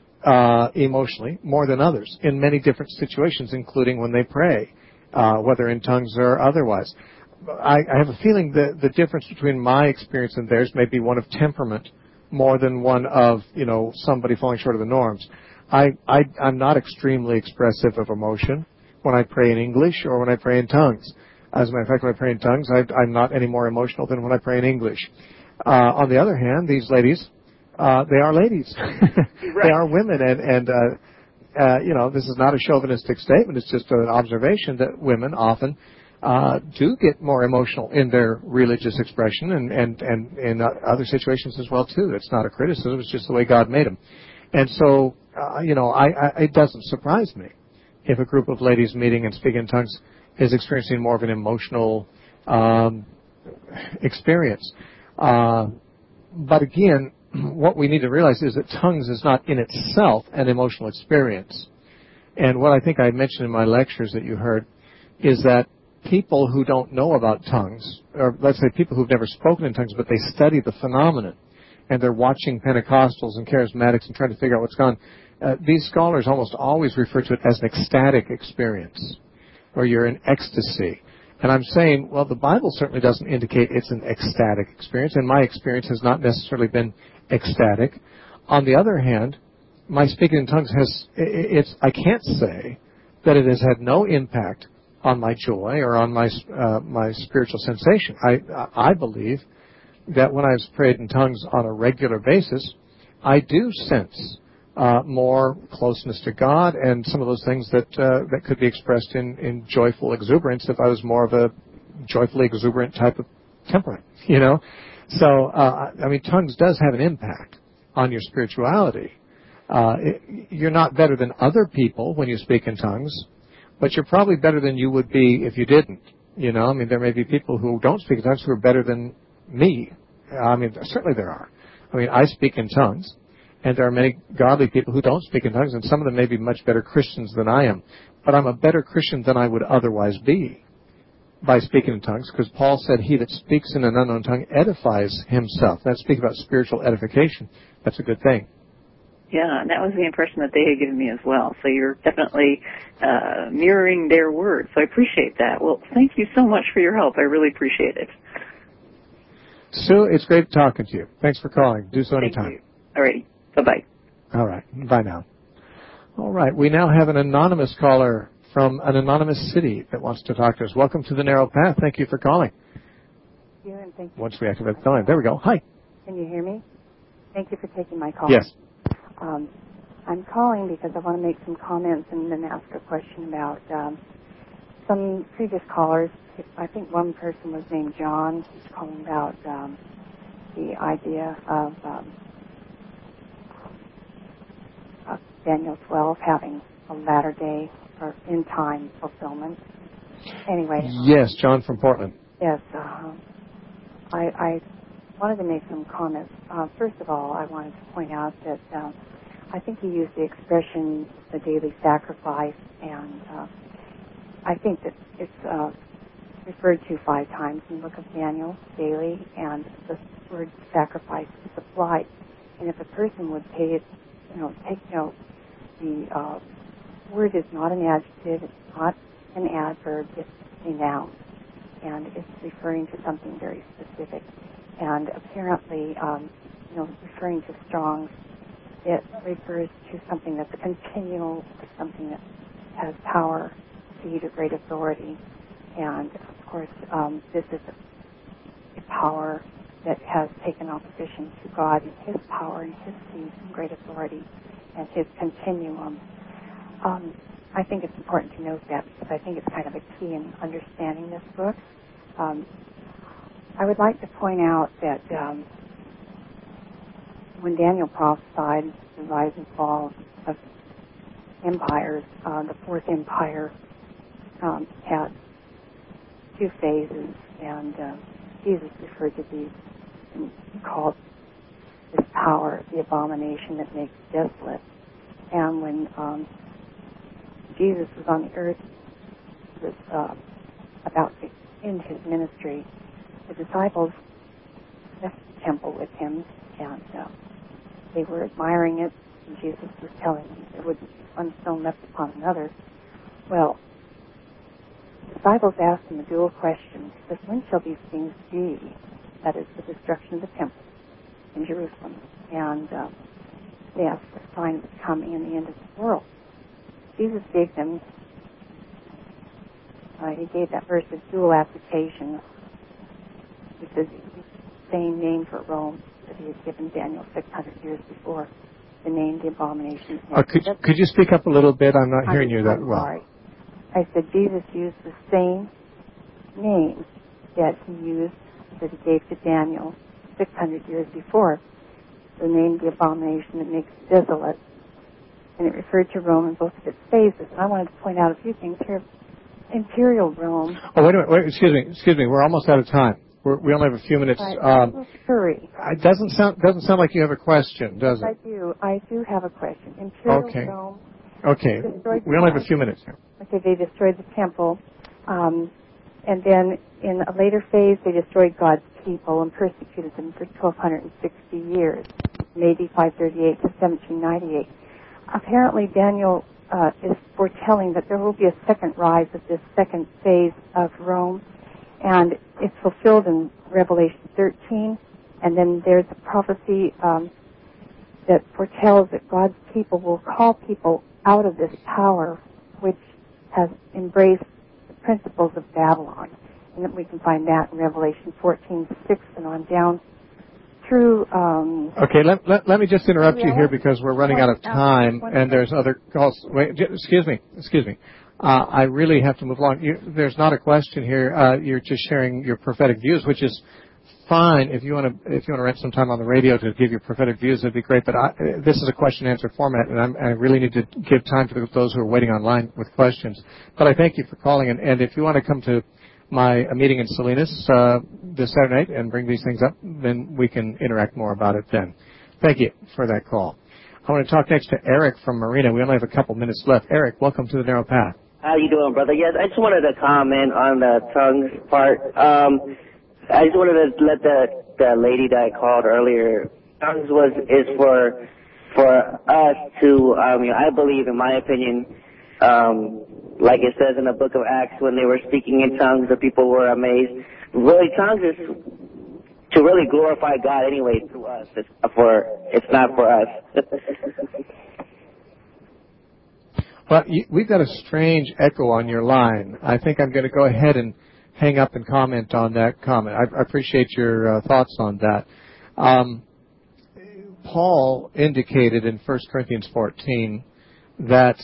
Speaker 1: uh, emotionally more than others in many different situations, including when they pray, uh, whether in tongues or otherwise. I, I have a feeling that the difference between my experience and theirs may be one of temperament more than one of, you know, somebody falling short of the norms. I, I, I'm not extremely expressive of emotion when I pray in English or when I pray in tongues. As a matter of fact, when I pray in tongues, I, I'm not any more emotional than when I pray in English. Uh, on the other hand, these ladies, uh, they are ladies. They are women, and, and uh, uh, you know, this is not a chauvinistic statement. It's just an observation that women often uh, do get more emotional in their religious expression and, and, and in other situations as well, too. It's not a criticism. It's just the way God made them. And so, uh, you know, I, I, it doesn't surprise me if a group of ladies meeting and speaking in tongues is experiencing more of an emotional um, experience. Uh, but again, what we need to realize is that tongues is not in itself an emotional experience. And what I think I mentioned in my lectures that you heard is that people who don't know about tongues, or let's say people who've never spoken in tongues, but they study the phenomenon, and they're watching Pentecostals and Charismatics and trying to figure out what's going on. Uh, these scholars almost always refer to it as an ecstatic experience, or you're in ecstasy. And I'm saying, well, the Bible certainly doesn't indicate it's an ecstatic experience, and my experience has not necessarily been ecstatic. On the other hand, my speaking in tongues has, it's, I can't say that it has had no impact on my joy or on my uh, my spiritual sensation. I I believe that when I've prayed in tongues on a regular basis, I do sense uh, more closeness to God and some of those things that uh, that could be expressed in, in joyful exuberance if I was more of a joyfully exuberant type of temperament, you know? So, uh, I mean, tongues does have an impact on your spirituality. Uh, it, you're not better than other people when you speak in tongues, but you're probably better than you would be if you didn't, you know? I mean, there may be people who don't speak in tongues who are better than me. I mean, certainly there are. I mean, I speak in tongues, and there are many godly people who don't speak in tongues, and some of them may be much better Christians than I am. But I'm a better Christian than I would otherwise be by speaking in tongues, because Paul said, he that speaks in an unknown tongue edifies himself. That's speaking about spiritual edification. That's a good thing.
Speaker 6: Yeah, and that was the impression that they had given me as well. So you're definitely uh, mirroring their words. So I appreciate that. Well, thank you so much for your help. I really appreciate it.
Speaker 1: Sue, it's great talking to you. Thanks for calling. Do so anytime.
Speaker 7: Thank you. All right. Bye-bye.
Speaker 1: All right. Bye now. All right. We now have an anonymous caller from an anonymous city that wants to talk to us. Welcome to the Narrow Path. Thank you for calling.
Speaker 8: Thank you, and thank you.
Speaker 1: Once we activate the phone. There we go. Hi.
Speaker 8: Can you hear me? Thank you for taking my call.
Speaker 1: Yes.
Speaker 8: Um, I'm calling because I want to make some comments and then ask a question about um, some previous callers. I think one person was named John. He's calling about um, the idea of, um, of Daniel twelve having a latter day or in time fulfillment. Anyway.
Speaker 1: Yes, John from Portland.
Speaker 8: Yes. Uh, I, I wanted to make some comments. Uh, first of all, I wanted to point out that uh, I think he used the expression the daily sacrifice, and uh, I think that it's uh, referred to five times in the book of Daniel, daily, and the word sacrifice is applied. And if a person would pay it, you know, take note, the uh, word is not an adjective, it's not an adverb, it's a noun, and it's referring to something very specific. And apparently, um, you know, referring to Strong's, it refers to something that's continual, something that has power, seed, or great authority. And, of course, um, this is a, a power that has taken opposition to God and His power and His seed and great authority and His continuum. Um, I think it's important to note that because I think it's kind of a key in understanding this book. Um, I would like to point out that um, when Daniel prophesied the rise and fall of empires, uh, the Fourth Empire um, had two phases, and uh, Jesus referred to these and called this power the abomination that makes desolate. And when um, Jesus was on the earth, was uh, about to end his ministry, the disciples left the temple with him, and uh, they were admiring it, and Jesus was telling them there wouldn't be one stone left upon another. Well, the disciples asked him a dual question. He says, when shall these things be? That is the destruction of the temple in Jerusalem. And uh, they asked for a sign of the coming and the end of the world. Jesus gave them, uh, he gave that verse a dual application. He says the same name for Rome that he had given Daniel six hundred years before, the name, the abomination.
Speaker 1: Uh, could, could you speak up a little bit? I'm not hearing
Speaker 8: I'm,
Speaker 1: you that
Speaker 8: I'm
Speaker 1: well.
Speaker 8: Sorry. I said Jesus used the same name that he used, that he gave to Daniel six hundred years before, the name, the abomination that makes desolate. And it referred to Rome in both of its phases. And I wanted to point out a few things here. Imperial Rome.
Speaker 1: Oh, wait a minute. Wait, excuse me. Excuse me. We're almost out of time. We're, we only have a few minutes. Um,
Speaker 8: hurry.
Speaker 1: It doesn't sound doesn't sound like you have a question, does it?
Speaker 8: I do. I do have a question. Imperial
Speaker 1: Okay.
Speaker 8: Rome.
Speaker 1: Okay. We only have a few minutes here.
Speaker 8: Okay, they destroyed the temple. Um, and then in a later phase, they destroyed God's people and persecuted them for twelve sixty years, from A D five thirty-eight to seventeen ninety-eight. Apparently, Daniel uh, is foretelling that there will be a second rise of this second phase of Rome, and it's fulfilled in Revelation thirteen. And then there's a prophecy um, that foretells that God's people will call people out of this power, which has embraced the principles of Babylon. And that we can find that in Revelation fourteen six and on down through... Um,
Speaker 1: okay, let, let, let me just interrupt you here because we're running out of time and there's other calls. Wait, j- excuse me, excuse me. Uh, I really have to move along. You, there's not a question here. Uh, you're just sharing your prophetic views, which is fine. If you want to, if you want to rent some time on the radio to give your prophetic views, that'd be great. But I, this is a question-answer format, and I'm, I really need to give time to those who are waiting online with questions. But I thank you for calling, and, and if you want to come to my a meeting in Salinas uh, this Saturday night and bring these things up, then we can interact more about it then. Thank you for that call. I want to talk next to Eric from Marina. We only have a couple minutes left. Eric, welcome to the Narrow Path.
Speaker 9: How you doing, brother? Yes, I just wanted to comment on the tongues part. Um, I just wanted to let the the lady that I called earlier. Tongues was is for for us to. Um, you know, I believe, in my opinion, um, like it says in the book of Acts, when they were speaking in tongues, the people were amazed. Really, tongues is to really glorify God anyway through us. It's for it's not for us.
Speaker 1: Well, you, we've got a strange echo on your line. I think I'm going to go ahead and hang up and comment on that comment. I, I appreciate your uh, thoughts on that. Um, Paul indicated in First Corinthians fourteen that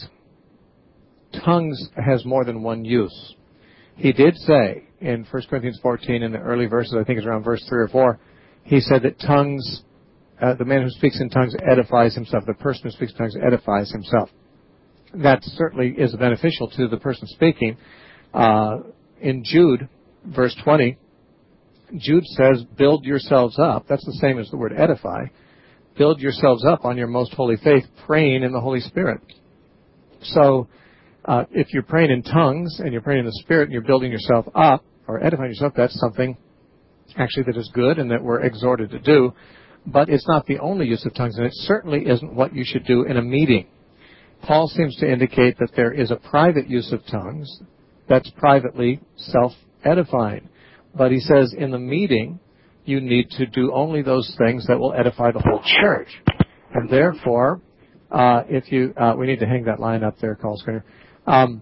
Speaker 1: tongues has more than one use. He did say in First Corinthians fourteen, in the early verses, I think it's around verse three or four, he said that tongues, uh, the man who speaks in tongues edifies himself. The person who speaks in tongues edifies himself. That certainly is beneficial to the person speaking. Uh, in Jude, verse twenty, Jude says, build yourselves up. That's the same as the word edify. Build yourselves up on your most holy faith, praying in the Holy Spirit. So, uh, if you're praying in tongues and you're praying in the Spirit and you're building yourself up or edifying yourself, that's something actually that is good and that we're exhorted to do. But it's not the only use of tongues, and it certainly isn't what you should do in a meeting. Paul seems to indicate that there is a private use of tongues that's privately self-edifying. But he says in the meeting, you need to do only those things that will edify the whole church. And therefore, uh, if you, uh, we need to hang that line up there, call screener. Um,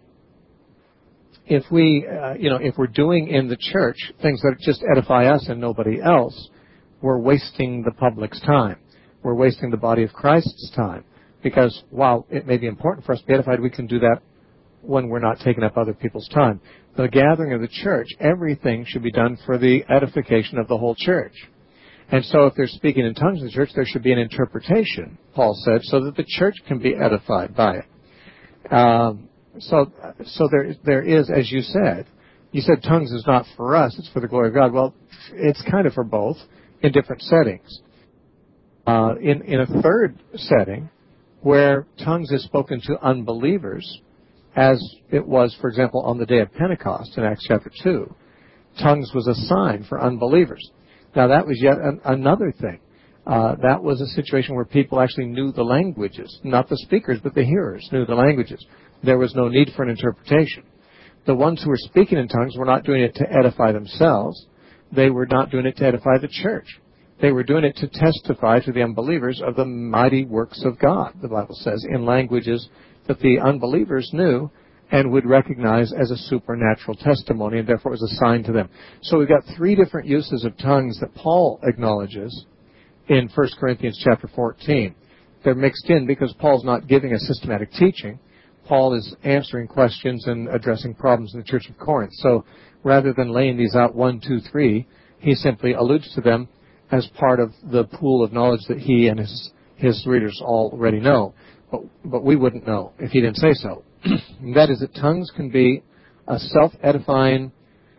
Speaker 1: if we, uh, you know, if we're doing in the church things that just edify us and nobody else, we're wasting the public's time. We're wasting the body of Christ's time. Because while it may be important for us to be edified, we can do that when we're not taking up other people's time. The gathering of the church, everything should be done for the edification of the whole church. And so if they're speaking in tongues in the church, there should be an interpretation, Paul said, so that the church can be edified by it. Um, so so there there is, as you said, you said tongues is not for us, it's for the glory of God. Well, it's kind of for both in different settings. Uh, in, in a third setting, where tongues is spoken to unbelievers, as it was, for example, on the day of Pentecost in Acts chapter two. Tongues was a sign for unbelievers. Now, that was yet an, another thing. Uh, that was a situation where people actually knew the languages. Not the speakers, but the hearers knew the languages. There was no need for an interpretation. The ones who were speaking in tongues were not doing it to edify themselves. They were not doing it to edify the church. They were doing it to testify to the unbelievers of the mighty works of God, the Bible says, in languages that the unbelievers knew and would recognize as a supernatural testimony, and therefore it was a sign to them. So we've got three different uses of tongues that Paul acknowledges in First Corinthians chapter fourteen. They're mixed in because Paul's not giving a systematic teaching. Paul is answering questions and addressing problems in the church of Corinth. So rather than laying these out one, two, three, he simply alludes to them as part of the pool of knowledge that he and his his readers already know. But, but we wouldn't know if he didn't say so. That is that tongues can be a self-edifying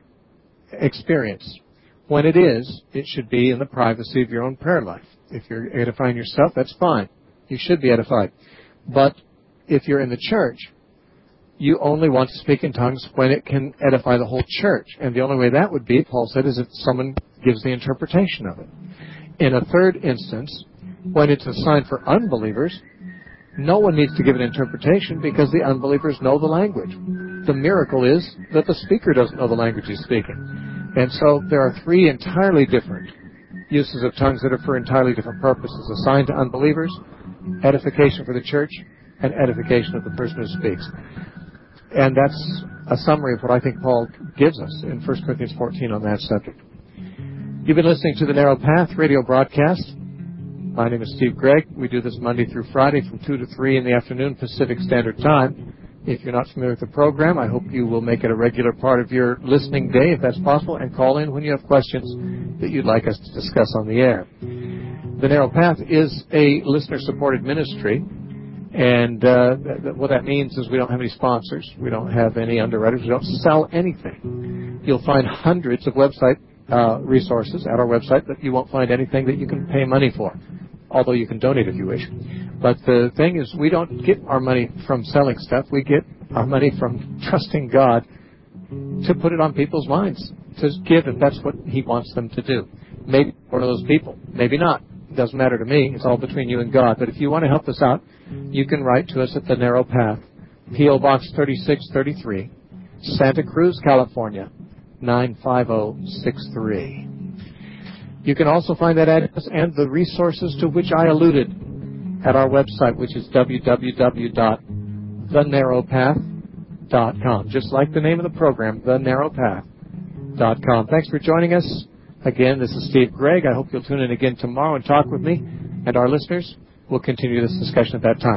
Speaker 1: experience. When it is, it should be in the privacy of your own prayer life. If you're edifying yourself, that's fine. You should be edified. But if you're in the church, you only want to speak in tongues when it can edify the whole church. And the only way that would be, Paul said, is if someone gives the interpretation of it. In a third instance, when it's a sign for unbelievers, no one needs to give an interpretation because the unbelievers know the language. The miracle is that the speaker doesn't know the language he's speaking. And so there are three entirely different uses of tongues that are for entirely different purposes. A sign to unbelievers, edification for the church, and edification of the person who speaks. And that's a summary of what I think Paul gives us in First Corinthians fourteen on that subject. You've been listening to the Narrow Path radio broadcast. My name is Steve Gregg. We do this Monday through Friday from two to three in the afternoon Pacific Standard Time. If you're not familiar with the program, I hope you will make it a regular part of your listening day, if that's possible, and call in when you have questions that you'd like us to discuss on the air. The Narrow Path is a listener-supported ministry, and uh, th- th- what that means is we don't have any sponsors. We don't have any underwriters. We don't sell anything. You'll find hundreds of website uh, resources at our website, but you won't find anything that you can pay money for, although you can donate if you wish. But the thing is, we don't get our money from selling stuff. We get our money from trusting God to put it on people's minds, to give if that's what He wants them to do. Maybe one of those people, maybe not. It doesn't matter to me. It's all between you and God. But if you want to help us out, you can write to us at The Narrow Path, P O Box thirty-six thirty-three, Santa Cruz, California, nine five zero six three. You can also find that address and the resources to which I alluded at our website, which is w w w dot the narrow path dot com. Just like the name of the program, the narrow path dot com. Thanks for joining us. Again, this is Steve Gregg. I hope you'll tune in again tomorrow and talk with me. And our listeners will continue this discussion at that time.